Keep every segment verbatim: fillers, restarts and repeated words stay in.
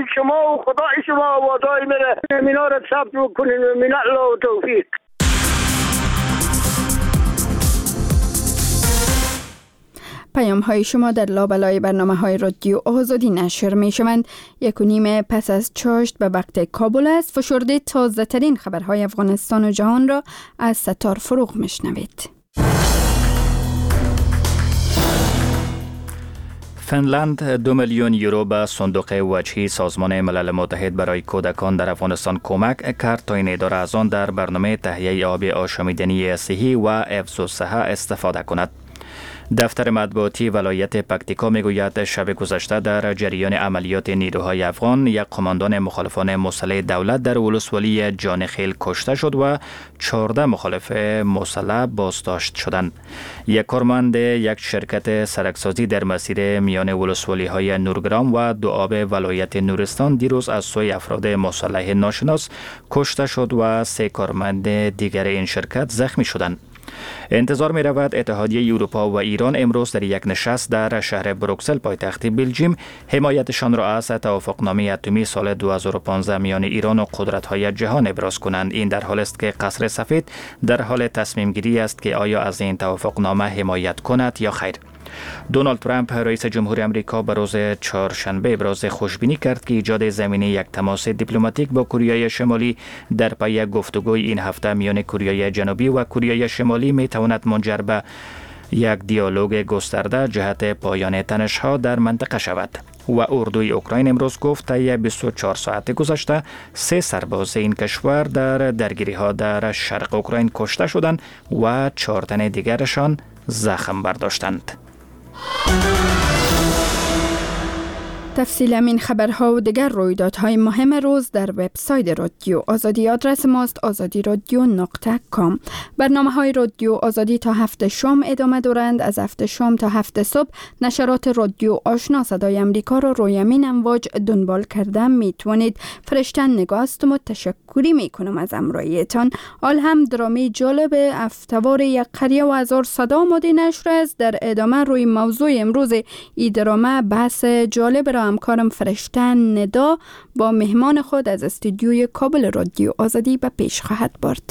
شما و خدای شما و وعدای میره مینا را ثبت بکنین و من الله و توفیق. پیام های شما در لابلای برنامه های رادیو آزادی نشر می شوند. یک و نیم پس از چاشت به وقت کابل است. فشرده تازه ترین خبرهای افغانستان و جهان را از ستار فروغ می شنوید. فنلند دو میلیون یورو به صندوق وجهی سازمان ملل متحد برای کودکان در افغانستان کمک کرد تا این اداره از آن در برنامه تهیه آب آشامیدنی صحی و حفظ الصحه استفاده کند. دفتر مطبوعاتی ولایت پکتیکا میگوید شب گذشته در جریان عملیات نیروهای افغان یک قماندان مخالفان مسلح دولت در ولسوالی جانخیل کشته شد و چهارده مخالف مسلح بازداشت شدند. یک کارمند یک شرکت سرکسازی در مسیر میان ولسوالی های نورگرام و دوآب ولایت نورستان دیروز از سوی افراد مسلح ناشناس کشته شد و سه کارمند دیگر این شرکت زخمی شدند. انتظار می رود اتحادیه اروپا و ایران امروز در یک نشست در شهر بروکسل پایتخت بلژیم حمایتشان را از توافقنامه اتمی سال دو هزار و پانزده میان ایران و قدرت‌های جهان ابراز کنند. این در حالی است که قصر سفید در حال تصمیم گیری است که آیا از این توافقنامه حمایت کند یا خیر. دونالد ترامپ رئیس جمهور آمریکا به روز چهارشنبه ابراز خوشبینی کرد که ایجاد زمینه یک تماس دیپلماتیک با کره شمالی در پی گفتگوی این هفته میان کره جنوبی و کره شمالی می تواند منجر به یک دیالوگ گسترده جهت پایان تنش‌ها در منطقه شود. و اردوی اوکراین امروز گفت طی بیست و چهار ساعت گذشته سه سرباز این کشور در درگیری‌ها در شرق اوکراین کشته شدند و چهار تن دیگرشان زخم برداشتند. تفصیل این خبرها و دیگر رویدادهای مهم روز در وبسایت رادیو آزادی. آدرس ماست آزادی رادیو نقطه کام. برنامه های رادیو آزادی تا هفت شام ادامه دارند. از هفت شام تا هفت صبح نشرات رادیو آشنا صدای امریکا را روی همین امواج دنبال کرده می توانید. فرشتن نگاهستم و تشکری می کنم از همراهیتان. آل هم درامی جالب افتوار یک قریه و هزار صدا آماده نشر است. در ادامه روی موضوع امروز ای درامه بحث جالب را همکارم فرشتن ندا با مهمان خود از استودیوی کابل رادیو آزادی به پیش خواهد برد.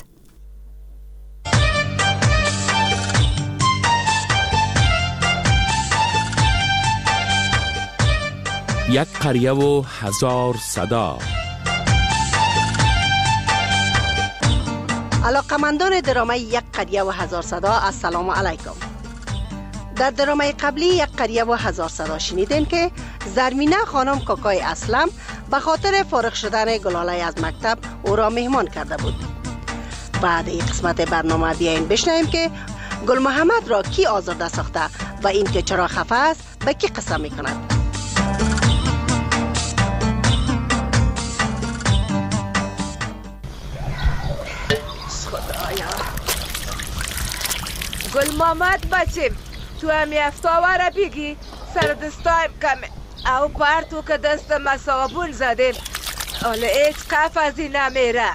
یک قریه و هزار صدا. علاقمندان درامه یک قریه و هزار صدا، السلام علیکم. در درامه قبلی یک قریه و هزار صدا شنیدین که زرمینه خانم کاکای اسلم به خاطر فارغ شدن گلاله از مکتب او را مهمان کرده بود. بعد این قسمت برنامه بیاین بشنویم که گل محمد را کی آزرده ساخته و این که چرا خفه است به کی قسم می کند. خدایا گل محمد بچیم تو همی افتاواره بگی سر دستایم کمه او پرتو که دست ما صابون زدیم حالا هیچ کف از این نمیره.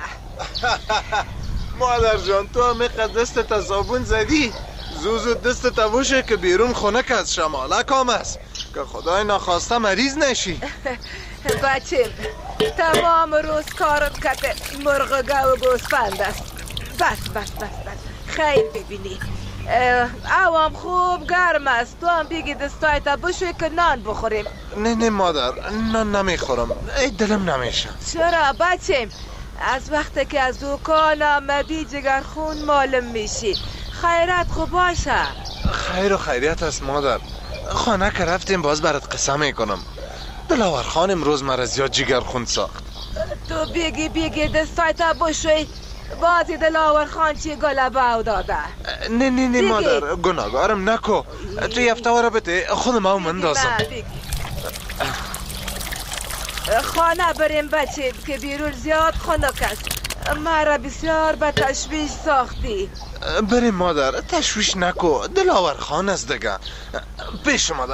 مادر جان تو همه قد دست صابون زدی زوزو دست تبوشه که بیرون خونک از شماله کام است که خدای نخواسته مریض نشی. بچیم تمام روز کارت کته مرغ گو و گوسفند است. بس بس بس بس خیر ببینی اوام خوب گرم است. تو هم بگی دستای تا بشوی که نان بخوریم. نه نه مادر نان نمیخورم ای دلم نمیشه. چرا بچیم از وقتی که از دوکان آمدی جگرخون معلوم میشی. خیرت خوب باشه. خیر و خیریت است مادر. خانه که رفتیم باز برات قصه میکنم. دلاور خان امروز مرا زیاد جگرخون ساخت. تو بگی بگی دستای تا بشوی بازی دلاور خان چی گلبه او داده. نه نه نه مادر گناهگارم نکو. تو یفتواره بده خودم او مندازم. خانه بریم بچه که بیرون زیاد خنک است. مرا بسیار به تشویش ساختی. بریم مادر تشویش نکو دلاور خان است دیگه. پیش مادر.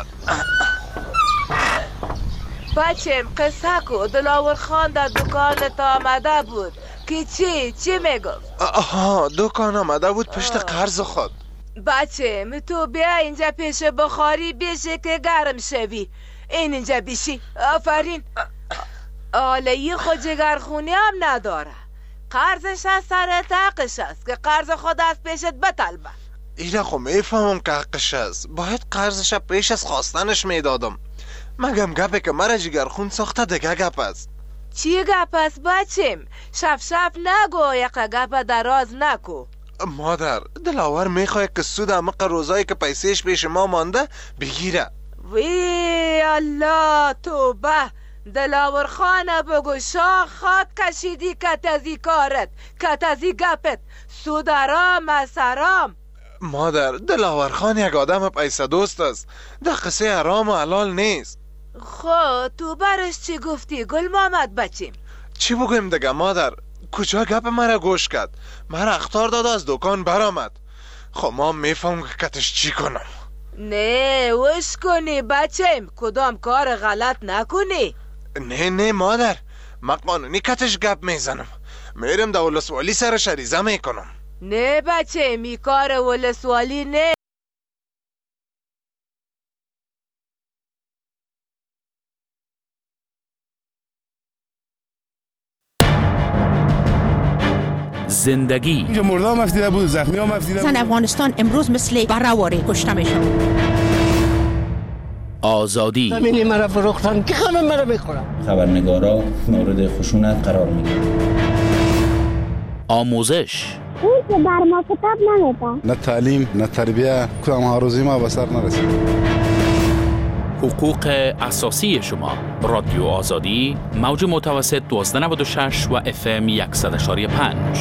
بچه قصه کو دلاور خان در دکان تا آمده بود که چی؟ چی میگفت؟ آها دکان آمده بود پشت قرض خود. بچه می تو بیا اینجا پیش بخاری بیشه که گرم شوی. این اینجا بیشی. آفرین. آلهی خود جگرخونی هم نداره. قرضش از سر تقش است که قرض خود از پیشت بطلبه. ایره خو میفهمم که حقش است. باید قرضش پیش از خواستنش میدادم. مگم گپه که مرا جگرخون ساخته دیگه گپ است. چی گپ است بچیم؟ شف شف نگو، یک گپ دراز نکو. مادر دلاور میخواه که سود امق روزایی که پیسهش پیش ما مانده بگیره. وی الله توبه. دلاور خانه بگو شاخ خاک کشیدی کت ازی کارت، کت ازی گپت. سود حرام است حرام. مادر دلاور خان یک آدم پیسه دوست است. ده قصه حرام و حلال نیست. خب تو برش چی گفتی گل محمد بچیم؟ چی بگویم دیگه مادر؟ کجا گپ مرا گوش کرد؟ مرا اخطار داد از دکان برآمد. خب ما میفهم که کتش چی کنم. نه وش کنی بچیم، کدام کار غلط نکنی. نه نه مادر، ما قانونی کتش گپ میزنم. میرم ده ولسوالی سر شریزه میکنم. نه بچه می کار ولسوالی نه. زندگی اینجا مرده هم افدیده بود، زخمی هم افدیده بود. زن افغانستان امروز مثل برهواری کشته میشون. آزادی زمینی مرا فروختن که همه مرا میخورم. خبرنگارا مورد خشونت قرار میگیرن. آموزش اون که بر ما کتاب نمیده. نه تعلیم نه تربیه، کدام ها روزی ما به سر نرسید. حقوق اساسی شما. رادیو آزادی، موج متوسط دوازده نود و شش و اف ام صد و یک و پنج.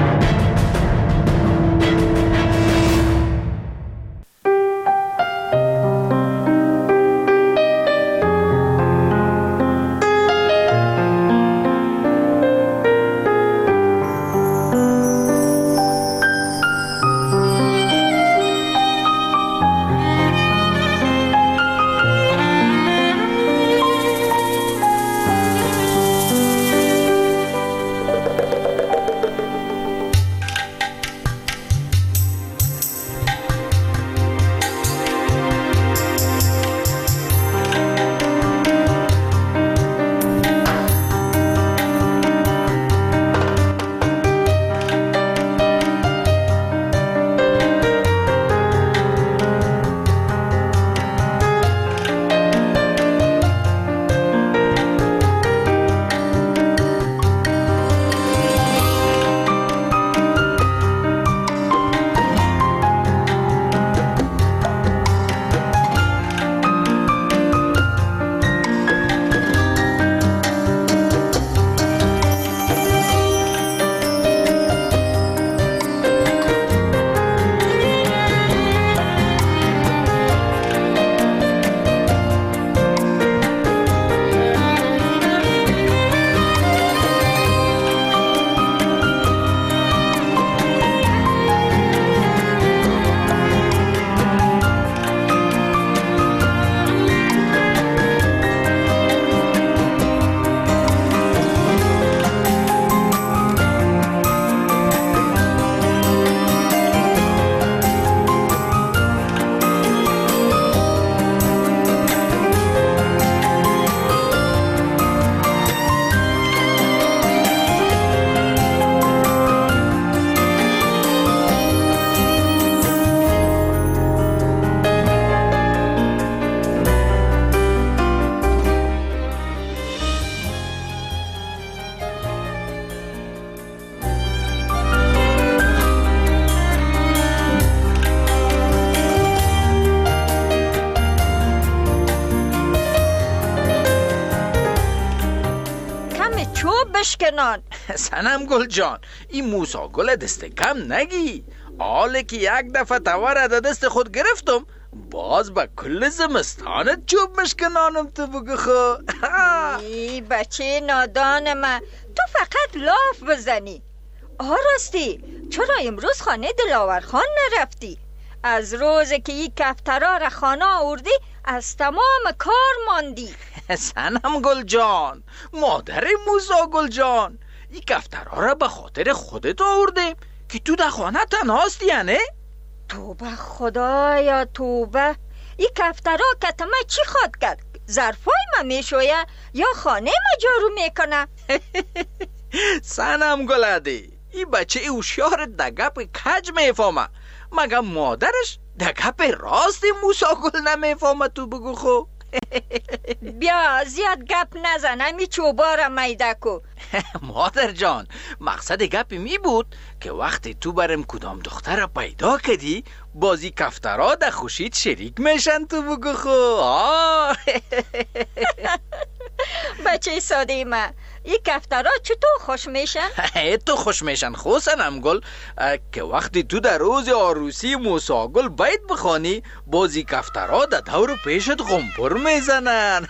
بشکنان. سنم گل جان، این موسا گل دست کم نگی. حاله که یک دفعه توار در دست خود گرفتم، باز با کل زمستانت چوب مشکنانم تو بگو خو. ای بچه نادان من، تو فقط لاف بزنی. آه راستی، چرا امروز خانه دلاور خان نرفتی؟ از روز که یک کفترا را خانه آوردی از تمام کار ماندی. سنم گل جان، مادر موسا گل جان، این کفترا را به خاطر خودت آوردیم که تو در خانه تنهاستی یعنی؟ توبه خدایا توبه، این کفترا کتمه چی خواد کرد؟ ظرفای ما میشویه یا خانه ما جارو میکنه؟ سنم گلده، این بچه هوشیار دگپ کج میفهمه، مگه مادرش دگپ راست موسا گل نمیفهمه؟ تو بگو خو. بیا زیاد گپ نزن، می چوبارم میده کو. مادر جان، مقصد گپ می بود که وقتی تو برم کدام دختر پیدا کردی بازی کفترها در خوشید شریک میشن. تو بگو خو. بچه ساده ما، این کفترها چطور خوش میشن؟ تو خوش میشن خو سنم گل که وقتی تو در روز عروسی موسی گل بیت بخوانی بازی کفترها در دور پیشت غمپر میزنن.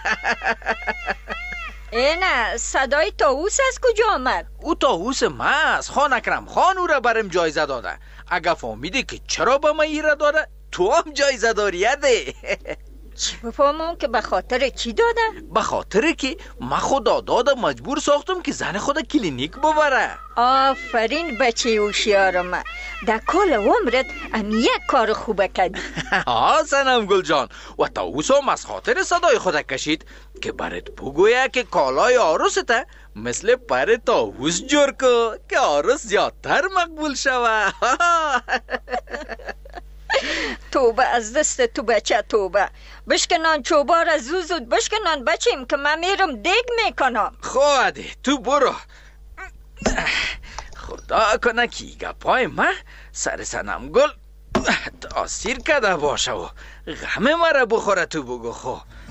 اینه صدای طاووس از کجا آمد؟ او طاووس ماست. خان اکرم خان او را برم جایزه داده. اگه فهمیدی که چرا به من ایره داده تو هم جایزه داری ده. چی بفهمم که به خاطر چی داده؟ به خاطر که من خدا داده مجبور ساختم که زن خدا کلینیک ببره. آفرین بچه هوشیارم، در کل عمرت ام یک کار خوبه کردی. آه سنم گل جان، و طاووس هم از خاطر صدای خدا کشید که برات بگویه که کالای عروسته مثل پر طاووس جور کو که عروس زیادتر مقبول شوه. توبه از دست تو بچه، توبه. بشکنان چوبار از زود بشکنان بچیم که من میرم دیگ میکنم. خواهده تو برو. خدا کنه که گپای من سر سنم گل تاثیر کده باشه و غم مرا بخوره. تو بگو خو.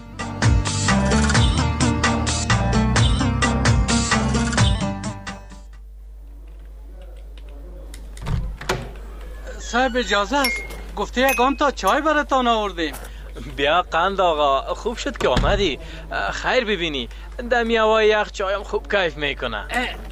صاحب اجازه است، گفته یکان تا چای براتان آوردیم. بیا قند آقا، خوب شد که آمدی. خیر ببینی دمی هوای یخ چایم خوب کیف میکنه.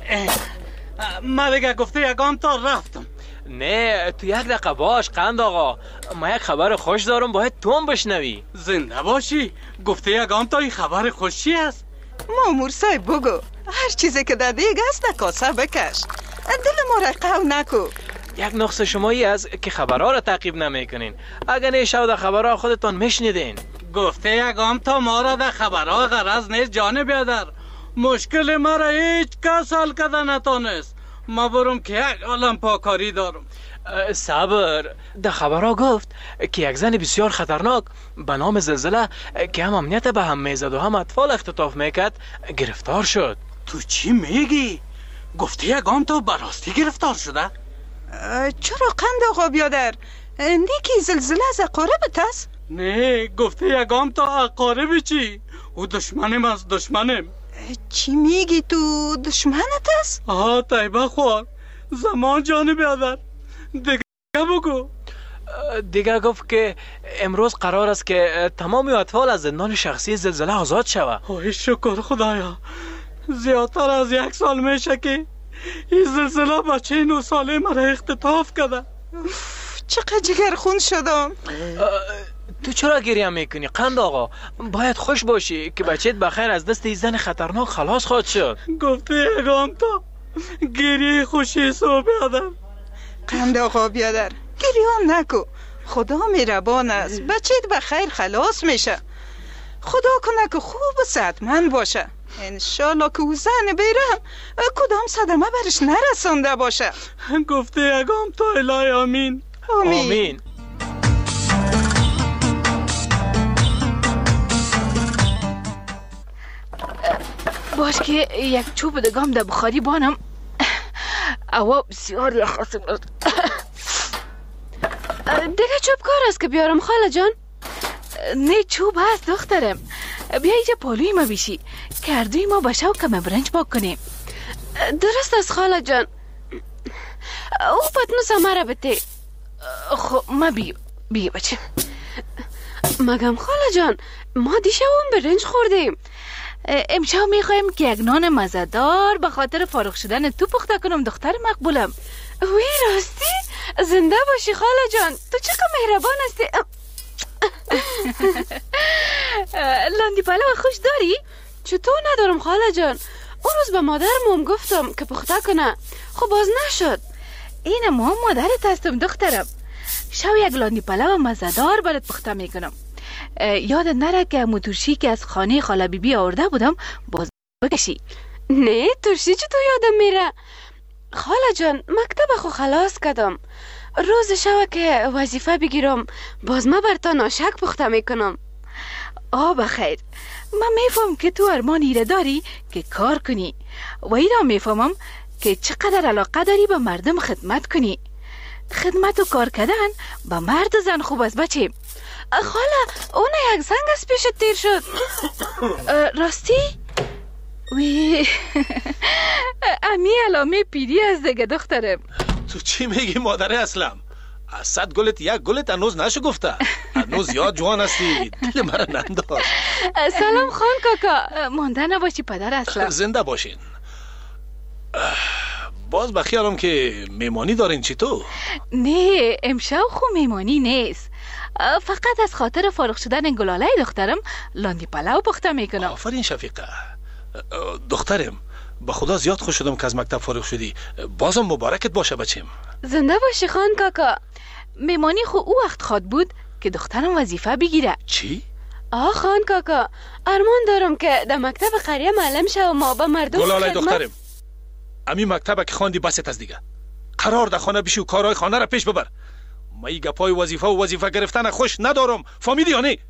من دیگه گفته یکان تا رفتم. نه تو یک دقیقه باش قند آقا، ما یک خبر خوش دارم باید تو هم بشنوی. زنده باشی. گفته یکان تا این خبر خوشی است. مامور صاحب بگو، هر چیزی که در دیگ است در کاسه بکش، دل ما را قو نکو. یک نقص شمایی است که خبرها را تعقیب نمیکنین. اگر نیشو در خبرها خودتان میشنیدین. گفته یکم تا ما را در خبرها غرض نیست جان بیادر. مشکل ما را هیچ کس حل کرده نتانست. ما برم که یک عالم پاکاری دارم. صبر، در خبرها گفت که یک زن بسیار خطرناک به نام زلزله که هم امنیت به هم میزد و هم اطفال اختطاف میکرد گرفتار شد. تو چی میگی؟ گفته یکم تا براستی گرفتار شده؟ چرا قند آقا بیادر؟ نیکی زلزله از اقاربت است؟ نه، گفته یکم تا اقارب چی؟ او دشمنم از دشمنم. چی میگی تو دشمنت است؟ آها طیبه خوار زمان جان بیادر. دیگه بگو. دیگه گفت که امروز قرار است که تمام اطفال از زندان شخصی زلزله آزاد شوه. ای شکر خدایا. زیادتر از یک سال میشه که این زلزله بچه نو ساله مرا اختطاف کرده. چقدر جگر خون شدم. تو چرا گریه میکنی قند آقا؟ باید خوش باشی که بچهت بخیر از دست این زن خطرناک خلاص خواهد شد. گفته یکم تا گریه خوشی صبح بیادم. قند آقا بیادر گریه نکو، خدا مهربان است، بچهت بخیر خلاص میشه. خدا کنه که خوب و صحتمند باشه. انشالله که او زن بیرم کدام صدمه برش نرسانده باشه. گفته یکم تا الهی آمین. آمین, آمین. باش که یک چوب دگام در بخاری بانم. اوا بسیار یخ است. دیگه چوب کار است که بیارم خاله جان؟ نه چوب هست دخترم. بیا اینجا پالوی ما بیشی کردوی ما باشه و کم برنج باک کنیم. درست است خاله جان. او پتنوس همه بته. خب ما بیو بیو بچه. مگم خاله جان ما دیشه اون برنج خوردیم. امشب میخوایم که یک نان مزدار به خاطر فارغ شدن تو پخته کنم دختر مقبولم. وی راستی؟ زنده باشی خاله جان، تو چقدر مهربان هستی. لاندی پلو خوش داری؟ چطور ندارم خاله جان؟ اون روز به مادرم گفتم که پخته کنه، خب باز نشد. این ما مادرت هستم دخترم. شو یک لاندی پلو مزدار برات پخته میکنم. یادت نره که موتورشی که از خانه خاله بی بی آورده بودم باز بکشی. نه ترسی چی تو یادم میره؟ خاله جان مکتب خو خلاص کردم، روز شو که وظیفه بگیرم باز ما بر تا ناشک پخته میکنم. آه بخیر، من میفهم که تو ارمان ایره داری که کار کنی و ایره میفهمم که چقدر علاقه داری به مردم خدمت کنی. خدمت و کار کردن به مرد و زن خوب است بچه. خاله اون یک زنگ از پیشت تیر شد. راستی؟ وی امی علامه پیری از دیگه دخترم. تو چی میگی مادر اسلم؟ از صد گلت یک گلت هنوز نشو گفته. هنوز زیاد جوان هستی، دل مرا ننداز. سلام خان کاکا. مانده نباشی پدر اسلم. زنده باشین. باز بخیالم که میمانی دارین چی تو؟ نه امشب خو میمانی نیست، فقط از خاطر فارغ شدن گلاله دخترم لاندی پلاو پخته میکنم. آفرین شفیقه. دخترم با خدا زیاد خوش شدم که از مکتب فارغ شدی. بازم مبارکت باشه بچیم. زنده باشی خان کاکا. میمانی خو او وقت خواد بود که دخترم وظیفه بگیره. چی؟ آه خان کاکا ارمان دارم که در مکتب قریه معلم شو و ما با مردم گلاله دخترم، امی مکتب که خواندی بست از دیگه. قرار در خانه بشی و کارهای خانه را پیش ببر. ما ای گپای وظیفه و وظیفه گرفتن خوش ندارم، فهمیدی یا نه؟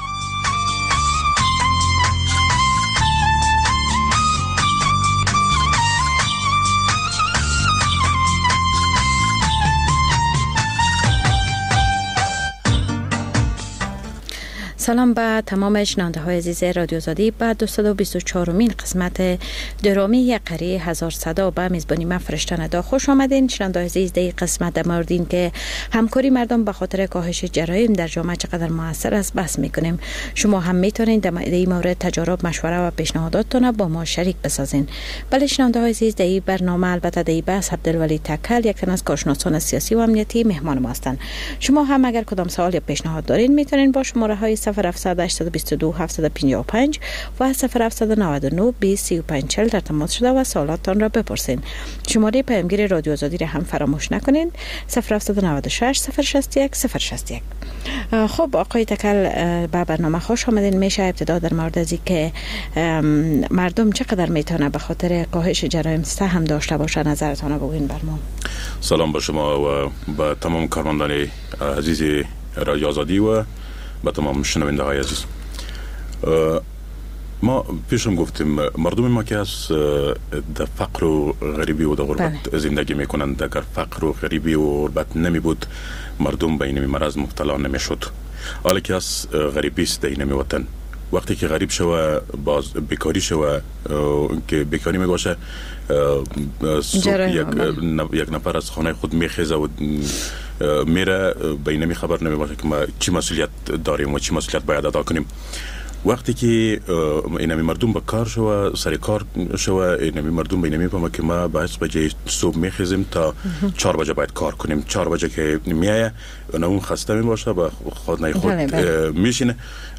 سلام به تمام شنونده های عزیز رادیو آزادی. به دویست و بیست و چهارمین قسمت درامی یک قریه هزار صدا به میزبانی من فرشته ندا خوش آمدین. شنونده عزیز، در قسمت در مورد این که همکاری مردم به خاطر کاهش جرایم در جامعه چقدر موثر است بحث میکنیم. شما هم میتونید در این مورد تجارب، مشوره و پیشنهاداتتون با ما شریک بسازین. بله شنونده های عزیز، در این برنامه البته در این بحث عبدالولی تکل یک تن از کارشناسان سیاسی و امنیتی مهمان ما هستند. شما هم اگر کدام سوال یا پیشنهاد دارین میتونین با شماره های صفر هفتصد هشتصد و بیست و دو هفتصد و پنجاه و پنج و صفر هفتصد و نود و نه بیست سی و پنج چهل در تماس شده و سوالاتتان را بپرسین. شماره پیامگیر رادیو آزادی را هم فراموش نکنین، صفر هفتصد و نود و شش صفر شصت و یک صفر شصت و یک. خب آقای تکل، به برنامه خوش آمدین. میشه ابتدا در مورد از اینکه مردم چقدر میتونه به خاطر کاهش جرایم سهم داشته باشه نظرتان بگوین بر ما. سلام به شما و به تمام کارمندان عزیز رادیو آزادی و با تمام شنونده های عزیز. ما پیشم گفتیم مردم ما که از در فقر و غریبی و در غربت زندگی میکنند، اگر فقر و غریبی و غربت نمی بود مردم به این مرض مبتلا نمی شد. حالا که از غریبی است در این وطن، وقتی که غریب شوه باز بیکاری شوه که بیکاری می باشه یک, یک نفر از خانه خود میخیزه و میره به این خبر نمی باشه که ما چی مسئولیت داریم و چی مسئولیت باید ادا کنیم. وقتی که اینمی مردم به کار شوه، سر کار شوه، اینمی مردم به اینمی فهمه که ما باید بجه صبح میخیزیم تا چهار بجه باید کار کنیم. چهار بجه که میایه اون خسته می باشه و خود نه خود میشینه.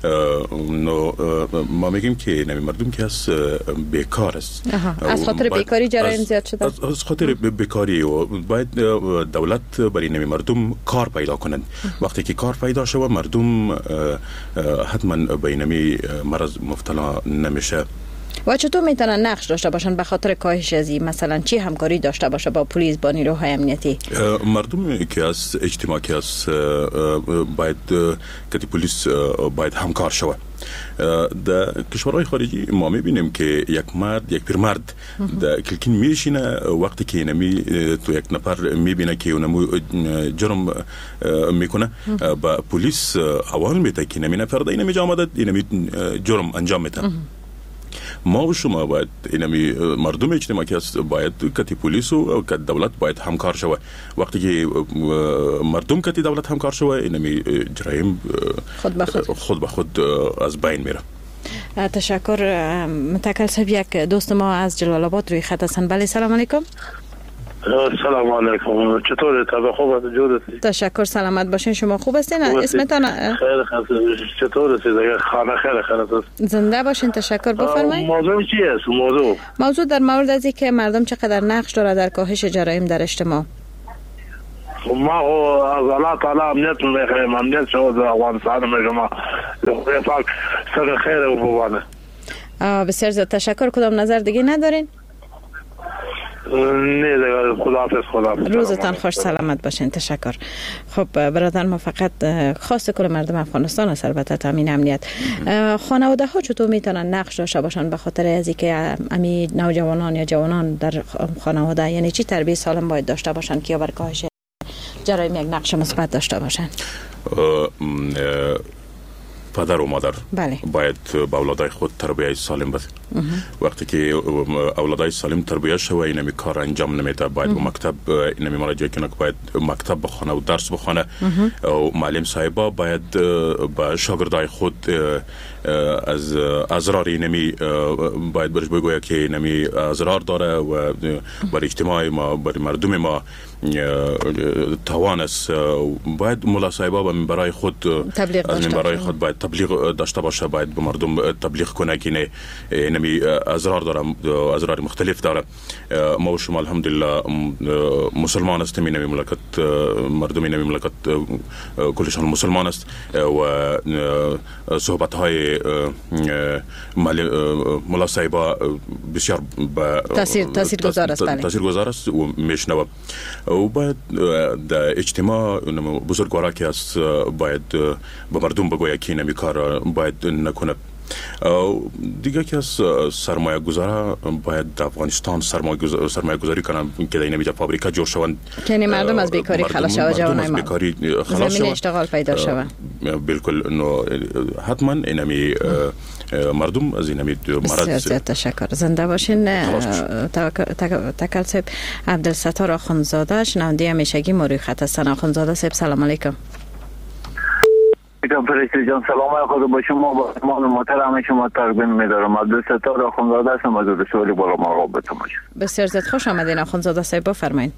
ما میگیم که اینمی مردم که از بیکار است، از خاطر بیکاری جرایم زیاد شده. از خاطر بیکاری و باید دولت برای اینمی مردم کار پیدا کنند. وقتی که کار پیدا شوه مردم حتما به اینمی مرض مبتلا نمیشه. و چطور میتونن نقش داشته باشن به خاطر کاهش ازی؟ مثلا چی همکاری داشته باشه با پلیس، با نیروهای امنیتی؟ مردم که از اجتماع که از باید که پلیس باید همکار شوه. در کشورهای خارجی ما میبینیم که یک مرد، یک پیرمرد در کلکین میشینه، وقتی که اینمی تو یک نفر میبینه که اونمو جرم میکنه با پلیس حوال میده که اینمی نفر ده اینمی جامعه اینمی جرم انجام میده. ما و شما باید اینمی مردم اجتماعی که است باید کتی پلیس و کتی دولت باید همکار شوه. وقتی که مردم کتی دولت همکار شوه اینمی جرایم خود به خود خود به خود از بین میره. تشکر. متکل صاحب، یک دوست ما از جلال آباد روی خط هستن. بله سلام علیکم. سلام علیکم. چطوره؟ طبع خوب است؟ جود هستی؟ تشکر. سلامت باشین. شما خوب هستین؟ اسمتان؟ خیر خیر. چطور هستی؟ خانه خیر خیر است. زنده باشین. تشکر. بفرمایید. موضوع چی است؟ موضوع موضوع در مورد از اینکه مردم چقدر نقش داره در کاهش جرایم در اجتماع. ما از الله تعالی امنیت میخوایم، امنیت شما در افغانستان میشما خدای پاک سر خیر و بوانه. بسیار زیاد تشکر. کدام نظر دیگه ندارین؟ نه دیگه. خداحافظ. خداحافظ. روزتان خوش، سلامت باشین. تشکر. خب برادر، ما فقط خواست کل مردم افغانستان است البته تامین امنیت. خانواده ها چطور میتونن نقش داشته باشن به خاطر از اینکه امی نوجوانان یا جوانان در خانواده، یعنی چی تربیت سالم باید داشته باشن که یا بر کاهش جرایم یک نقش مثبت داشته باشن؟ پدر و مادر بله. باید با اولادای خود تربیت سالم بده. وقتی که اولادای سالم تربیت شوه اینمی کار انجام نمیده، باید به مکتب اینمی مراجعه کنه که باید مکتب بخونه و درس بخونه و معلم صاحبا باید با شاگردای خود از ازرار اینمی باید برش بگوید که اینمی ازرار داره و بر اجتماع ما، بر مردم ما توان است. باید مولا صاحبا به منبرای خود از منبرای خود باید تبلیغ داشته باشه، باید به مردم تبلیغ کنه که نه اینمی ازرار داره، ازرار مختلف داره. ما و شما الحمدلله مسلمان هستیم، اینمی مملکت مردم اینمی مملکت کلشان مسلمان است و صحبت های مولا صاحبا بسیار تاثیر تاثیرگذار است. بله تاثیرگذار است و میشنوه. و باید در اجتماع بزرگوارا که است باید به مردم بگوید که اینمی کار باید نکنه. دیگه که از سرمایه گذاره باید در افغانستان سرمایه گذاری کنن که در اینجا فابریکا جور شوند که مردم از بیکاری خلاص شوند، جوانای ما زمین اشتغال پیدا شوند. بالکل. نو حتما اینمی مردم از اینمی مرض. زیاد تشکر. زنده باشین. تکل صاحب عبدالستار آخوندزاده شنونده همیشگی ما روی خط هستن. آخوندزاده صاحب سلام علیکم. ایتان فرشته جان سلام خود با شما با امان محترم شما تقدیم می‌دارم. عبدالستار آخوندزاده هستم از رسولی بالا مراقبتون باشم. بسیار زیاد خوش آمدین آخوندزاده صاحب، بفرمایید.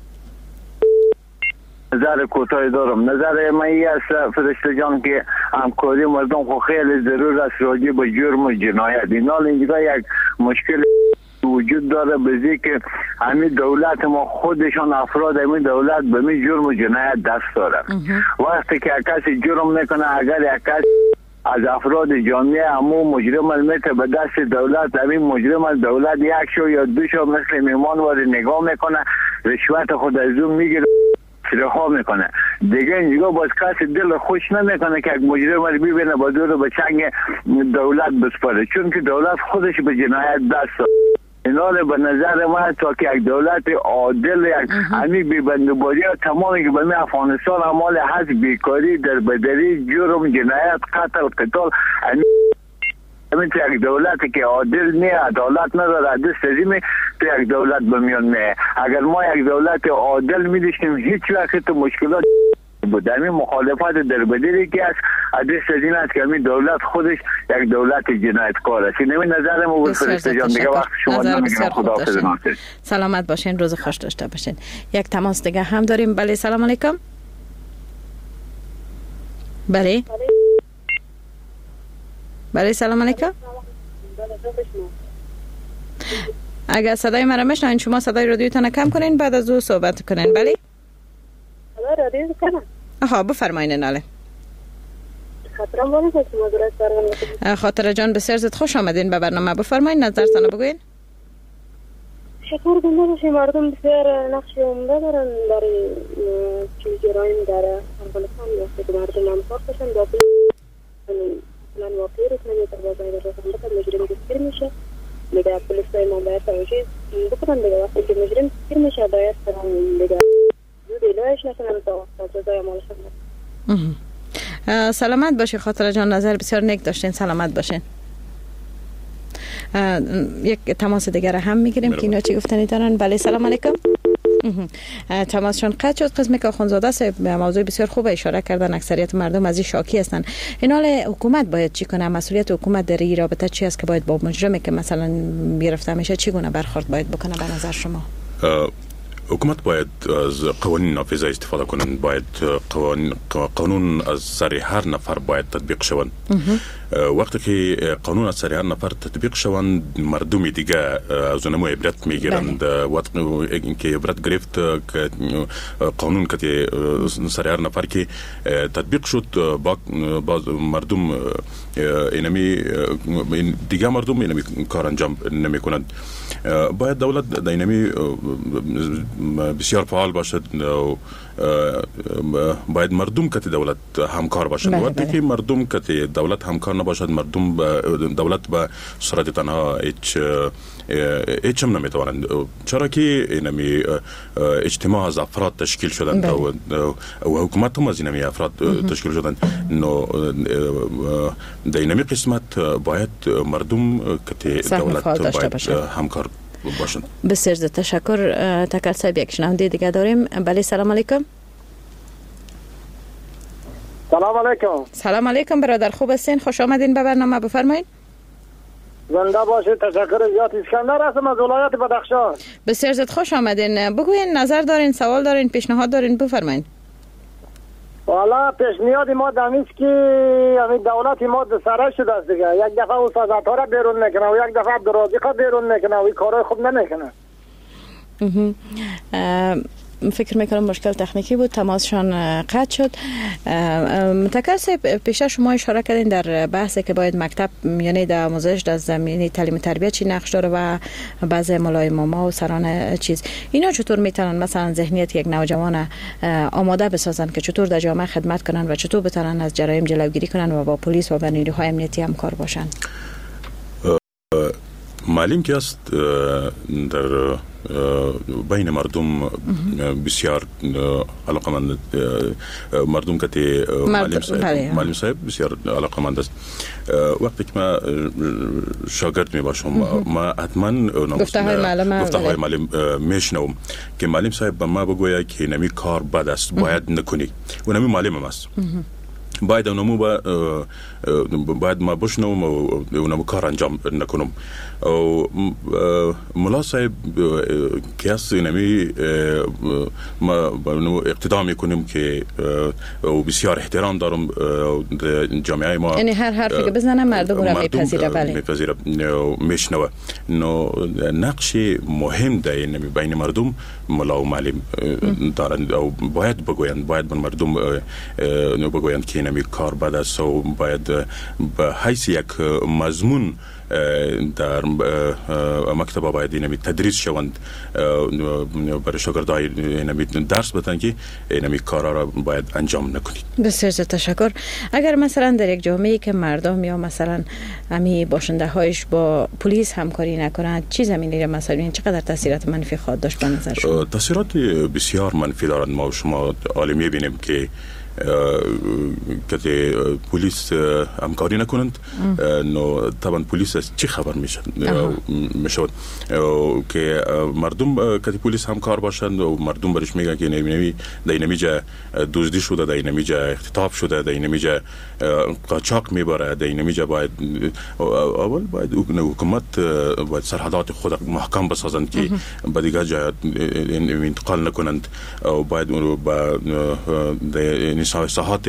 نظر کوتاهی دارم. نظر من این است فرشته جان که همکاری مردم خو خیلی ضرور است راجع به جرم و جنایت. اینا اینجا یک مشکل وجود داره بزی که همین دولت ما خودشان افراد همین دولت به می جرم و جنایت دست داره. وقتی که کسی جرم میکنه، اگر یک کس از افراد جامعه همون مجرم میته به دست دولت، همین مجرم دولت یک شو یا دو شو مثل میمان وارد نگاه میکنه، رشوت خود از اون میگیره، رها میکنه. دیگه اینجا باز کسی دل خوش نمیکنه که یک مجرم رو ببینه با دور به چنگ دولت بسپاره، چون که دولت خودش به جنایت دست داره. اینا به نظر من تا که یک دولت عادل، یک همی بیبندوباری ها تمامی که به می افغانستان عمال هست، بیکاری، دربدری، جرم، جنایت، قتل، قتال، همین تو یک دولتی که عادل نه، عدالت نداره، دست ازیمی تو یک دولت بمیان نه. اگر ما یک دولت عادل می داشتیم هیچ وقت مشکلات بود. همین مخالفت دربدری که است دست از این است که همین دولت خودش یک دولت جنایتکار است. این نظر ما بود فرشته جان. دیگه وقت شما نمیگم. خداحافظ. سلامت باشین، روز خوش داشته باشین. یک تماس دیگه هم داریم. بله سلام علیکم. بله بله سلام علیکم. اگر صدای مرا میشنوین شما صدای رادیوتون کم کنین بعد از او صحبت کنین. بله صدای رادیو کنم. آها بفرمایین. ناله خاطرم وارد است مدرس برنامه. خاطر جان بسیار زد خوش آمدین به برنامه. بفرمایین نظرتون بگوین. شکر گذار باشیم. مردم بسیار نقش عمده دارن برای چیز جرایم در افغانستان. وقتی که مردم همکار باشن با مثلا واقعی رو نمیتر بازای در رسان بکن مجرم دستگیر میشه. دیگه پلیس های ما باید توجه بکنن. دیگه وقتی که مجرم دستگیر میشه باید دیگه زود ایلایش نکنن تا جزای عمالشان نکنن. سلامت باشی خاطر جان، نظر بسیار نیک داشتین. سلامت باشین. یک تماس دیگر هم میگیریم که اینا چی گفتنی دارن. بله سلام علیکم. تماسشون قطع شد. قسمی که آخوندزاده صاحب به موضوع بسیار خوب اشاره کردن. اکثریت مردم از این شاکی هستن. این حال حکومت باید چی کنه؟ مسئولیت حکومت در این رابطه چی است که باید با مجرمی که مثلا گرفته میشه چی گونه برخورد باید بکنه به نظر شما؟ حکومت باید از قوانین نافذه استفاده کنند، باید قوانین قانون از سر هر نفر باید تطبیق شوند. وقتی که قانون از سر هر نفر تطبیق شوند مردم دیگه از اونمو عبرت میگیرند. وقتی که عبرت گرفت که قانون که سر هر نفر که تطبیق شد باز مردم اینمی دیگه مردم اینمی کار انجام نمی کنند. باید دولت در اینمی بسیار فعال باشد. باید مردم که دولت همکار باشد. وقتی که مردم که دولت همکار نباشد مردم دولت به صورت تنها هیچ هیچ هم نمیتوانند. چرا که اینمی اجتماع از افراد تشکیل شدند و حکومت هم از اینمی افراد تشکیل شدند. نو در اینمی قسمت باید مردم که دولت باید همکار باشند. بسیار زیاد تشکر. تکل صاحب یک شنونده دیگه داریم. بله سلام علیکم. سلام علیکم. سلام علیکم برادر، خوب هستین؟ خوش آمدین به برنامه، بفرمایید. زنده باشید. تشکر زیاد. اسکندر هستم از ولایت بدخشان. بسیار زیاد خوش آمدین. بگوین نظر دارین، سوال دارین، پیشنهاد دارین، بفرمایید. والا پیشنهاد ما دمیست که همین دولت ما سرش شده است دیگه. یک دفعه استادات ها را بیرون میکنه و یک دفعه عبدالرازق ها بیرون میکنه و این کارهای خوب نمیکنه. فکر میکنم مشکل تکنیکی بود، تماسشان قطع شد. متکر صاحب پیشه شما اشاره کردین در بحثی که باید مکتب یعنی در آموزش در زمینه تعلیم تربیت چی نقش داره و بعضی مولای ماما و سران چیز اینا چطور میتونن مثلا ذهنیت یک نوجوان آماده بسازن که چطور در جامعه خدمت کنن و چطور بتونن از جرایم جلوگیری کنن و با پلیس و با نیروهای امنیتی همکار باشن؟ معلوم که است در بین مردم بسیار علاقمند مردم که معلم صاحب معلم صاحب بسیار علاقمند است. وقتی که ما شاگرد می باشم ما حتما گفته های معلم گفته های معلم میشنوم که معلم صاحب به ما بگوید که نمی کار بد است باید نکنی و نمی معلم است. باید اونمو با باید ما بشنوم و اونمو کار انجام نکنم. و ملا صاحب که هست اینمی ما با اونمو اقتدا میکنیم که و بسیار احترام دارم جامعه ما. یعنی هر حرفی که بزنه مردم رو میپذیره. بله میپذیره میشنوه. نو نقش مهم در اینمی بین مردم ملا و معلم دارند و باید بگویند باید به مردم بگویند که اینمی کار بد است و باید به حیث یک مضمون در مکتب باید اینمی تدریس شوند برای شاگردای اینمی درس بدن که اینمی کارا را باید انجام نکنید. بسیار تشکر. اگر مثلا در یک جامعه که مردم یا مثلا امی باشنده هایش با پلیس همکاری نکنند چی زمینی را مثلا چقدر تاثیرات منفی خواهد داشت به نظر شما؟ تاثیرات بسیار منفی دارند. ما و شما عالی می‌بینیم که که پلیس همکاری نکنند نو طبعا پلیس از چی خبر میشد میشود که مردم که پلیس همکار باشند و مردم برش میگن که نمی در اینمیجا دزدی شده در اینمیجا اختطاف شده در اینمیجا قاچاق میبره در اینمیجا باید اول باید حکومت باید سرحدات خود محکم بسازند که به دیگه جای انتقال نکنند و باید با نسای ساحات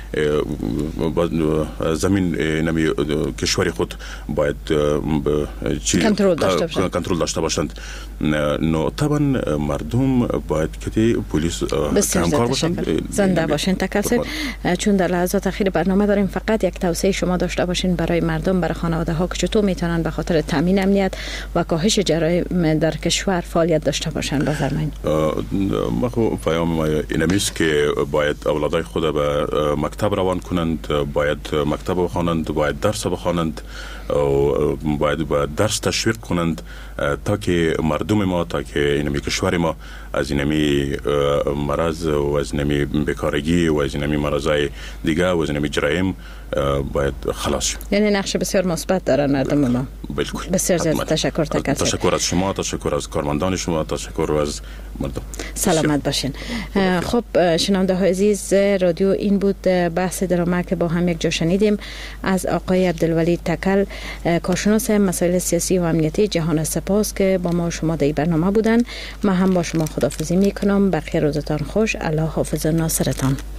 زمین نمی کشور خود باید کنترل داشته باشند کنترل داشته باشند. نو طبعا مردم باید که پلیس همکار باشند. زنده باشین. تکل چون در لحظات اخیر برنامه داریم فقط یک توصیه شما داشته باشین برای مردم برای خانواده ها که چطور میتونن به خاطر تامین امنیت و کاهش جرایم در کشور فعالیت داشته باشن. بفرمایید. ما خو پیام ما اینمیست که باید اولادای خود به مکتب روان کنند، باید مکتب بخوانند، باید درس بخوانند و باید با درس تشویق کنند تا که مردم ما تا که اینمی کشور ما از اینمی مرض و از اینمی بیکارگی و از اینمی مرضای دیگه و از اینمی جرایم باید خلاص شد. یعنی نقش بسیار مثبت دارن مردم ما. بالکل. بسیار زیاد تشکر. تکل تشکر از شما، تشکر از کارمندان شما، تشکر از مردم. سلامت باشین. خب شنونده های عزیز رادیو این بود بحث درامه که با هم یک جا شنیدیم از آقای عبدالولی تکل، کارشناس مسائل سیاسی و امنیتی جهان سپاس که با ما شما در این برنامه بودن. من هم با شما خداحافظی می کنم. بقیه روزتان خوش. الله حافظ ناصرتان.